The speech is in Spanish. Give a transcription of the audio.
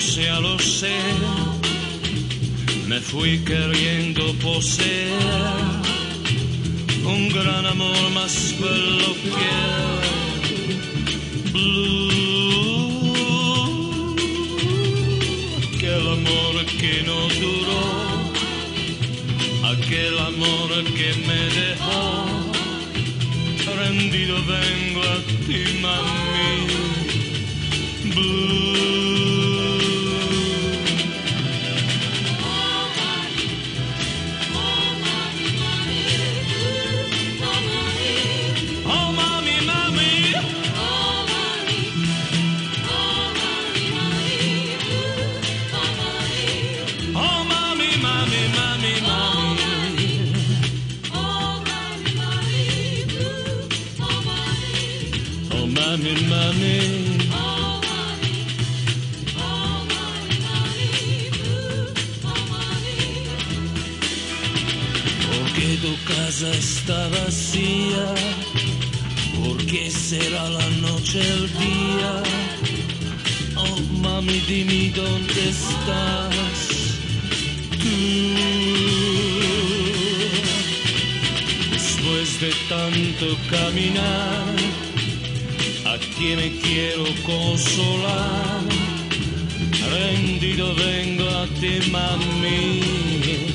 ya lo sé, me fui queriendo poseer un gran amor más bello que blue, aquel amor que no duró, aquel amor que me dejó, rendido vengo a ti, mami, blue. Mami, mami, oh mami, porque tu casa está vacía, porque será la noche el día, oh mami, dime dónde estás tú, después de tanto caminar. Aquí me quiero consolar, rendido vengo a ti, mami.